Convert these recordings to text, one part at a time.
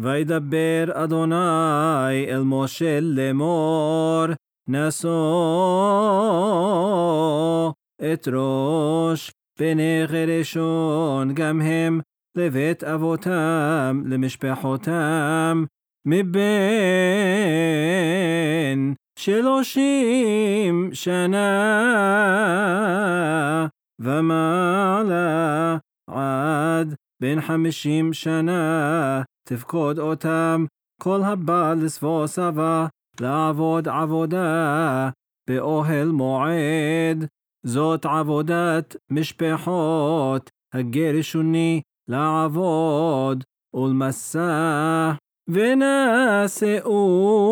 וידבר אדוני אל משה לאמור, נשוא את ראש בני גרשון גם הם לבית אבותם למשפחותם מבין 30 שנה ומעלה עד בן 50 שנה תפקוד אותם כל הבא לשבוע שבה לעבוד עבודה באוהל מועד. זאת עבודת משפחות הגרשוני לעבוד ולמסע. ונשאו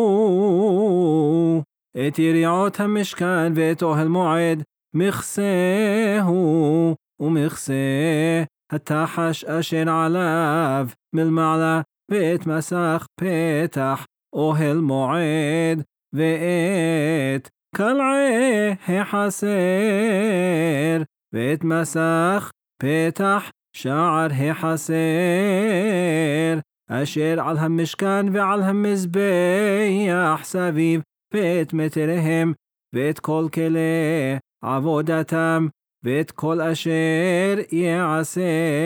את יריעות המשכן ואת אוהל מועד, מכסהו ומכסה התחש אשר עליו מלמעלה, ואת מסך פתח אוהל מועד, ואת קלעי החסר, ואת מסך פתח שער החסר אשר על המשכן ועל המזבח סביב, ואת מטריהם, ואת כל כלי עבודתם, ואת כל אשר יעשה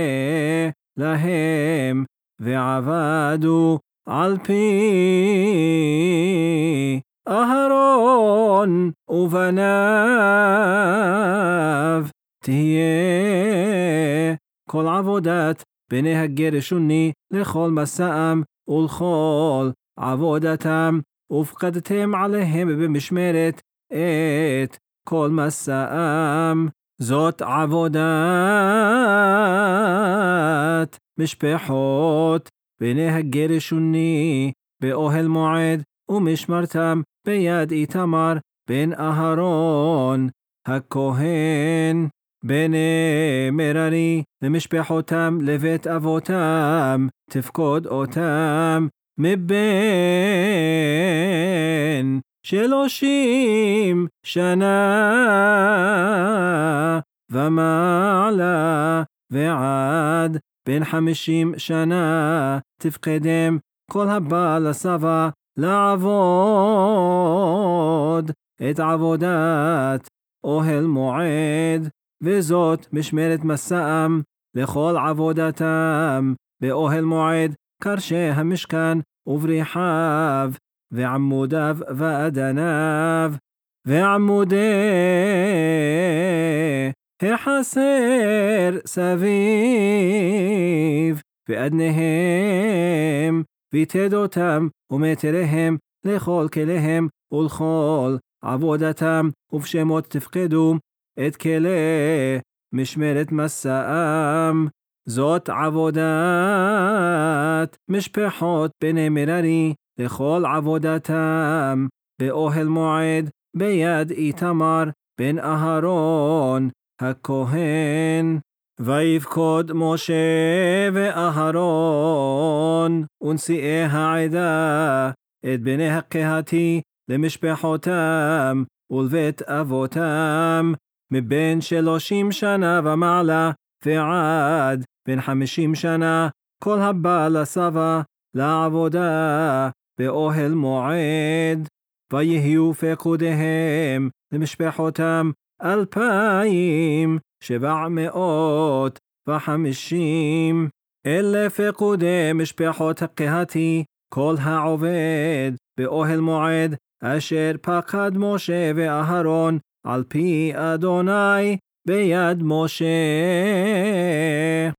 להם, ועבדו על פי אהרון ובניו. תהיה כל עבודת בני הגרשוני לכל מסעם ולכל עבודתם, ופקדתם עליהם במשמרת את כל מסעם. זאת עבודת משפחות בני הגרשוני באוהל מועד, ומשמרתם ביד איתמר בן אהרון הכהן. בני מררי למשפחותם לבית אבותם תפקוד אותם מבין 30 שנה ומעלה ועד בן 50 שנה תפקדם כל הבא לשבע לעבוד את עבודת אוהל מועד. וזאת משמרת מסעם לכל עבודתם באוהל מועד, קרשי המשכן ובריחיו ועמודיו ואדניו ועמודי החסר סביב ואדניהם, ותדותם ומטריהם לכל כליהם ולכל עבודתם, ובשמות תפקדו את כלי משמרת מסעם. זאת עבודת משפחות בני מררי לכל עבודתם באוהל מועד ביד איתמר בן אהרון הכהן. ויפקוד משה ואהרון ונשיאי העדה את בני הקהתי למשפחותם ולבית אבותם מבין 30 שנה ומעלה ועד בן 50 שנה, כל הבא לשבע לעבודה באוהל מועד. ויהיו פקודיהם למשפחותם 2,750. אלה פקודי משפחות הקהתי, כל העובד באוהל מועד, אשר פקד משה ואהרון על פי אדוני ביד משה.